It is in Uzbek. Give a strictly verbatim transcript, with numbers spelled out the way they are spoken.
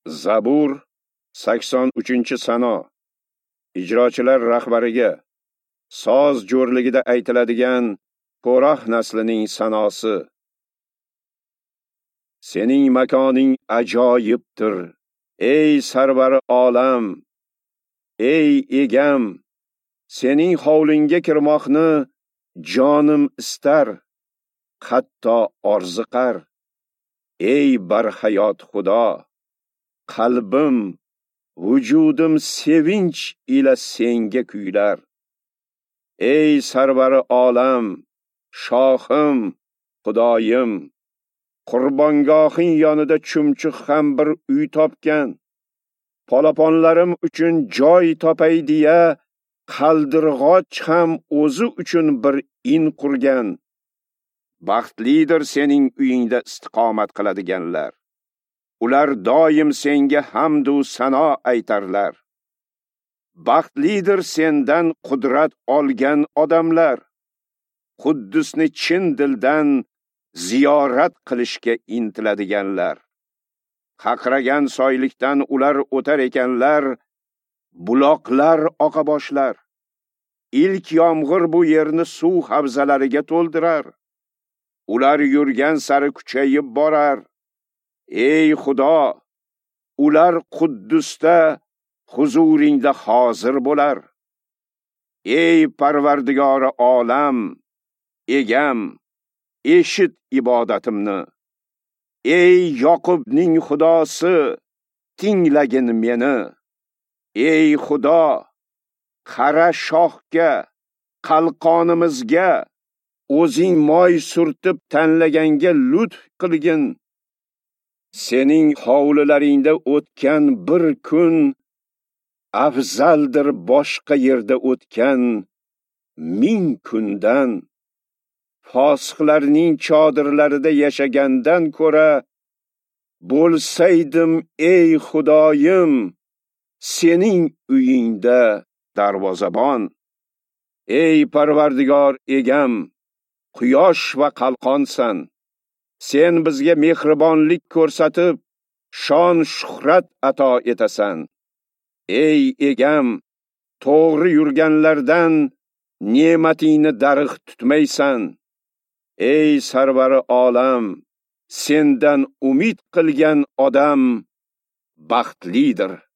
Zabur sakson uchinchi Sano. Ijrochilar rahbariga soz jo'rligida aytiladigan Korah naslining sanosi. Sening makoning ajoyibdir, ey sarvari olam. Ey egam, sening hovlingga kirmoqni jonim istar, hatto orziqar. Ey barhayot Xudo, qalbim, vujudim sevinch ila senga kuylar. Ey sarvari olam, shohim, Xudoyim, qurbongohing yonida chumchuq ham bir uy topgan. Polaponlarim uchun joy topay deya qaldirg'och ham o'zi uchun bir in qurgan. Baxtlidir sening uyingda istiqomat qiladiganlar. Ular doim senga hamd va sano aytarlar. Baxtlidir sendan qudrat olgan odamlar. Quddusni chin dildan ziyorat qilishga intiladiganlar. Qaqragan soylikdan ular o'tar ekanlar, buloqlar oqa boshlar. Ilk yomg'ir bu yerni suv havzalariga to'ldirar. Ular yurgan sari kuchayib borar. Ey Xudo, ular Quddusda huzuringda hozir bo'lar. Ey Parvardigori olam, egam, eshit ibodatimni. Ey Yoqubning Xudosi, tinglagin meni. Ey Xudo, qara shohga, qalqonimizga, o'zing moy surtib tanlaganga lutf qilgin. Sening hovlilaringda o'tgan bir kun afzaldir boshqa yerda o'tgan ming kundan. Fosiqlarning chodirlarida yashagandan ko'ra bo'lsaydim ey Xudoyim, sening uyingda darvozabon. Ey Parvardigor egam, quyosh va qalqonsan. Sen bizga mehribonlik ko'rsatib, shon shuhrat ato etasan. Ey egam, to'g'ri yurganlardan ne'matingni darig' tutmaysan. Ey sarvari olam, sendan umid qilgan odam baxtlidir.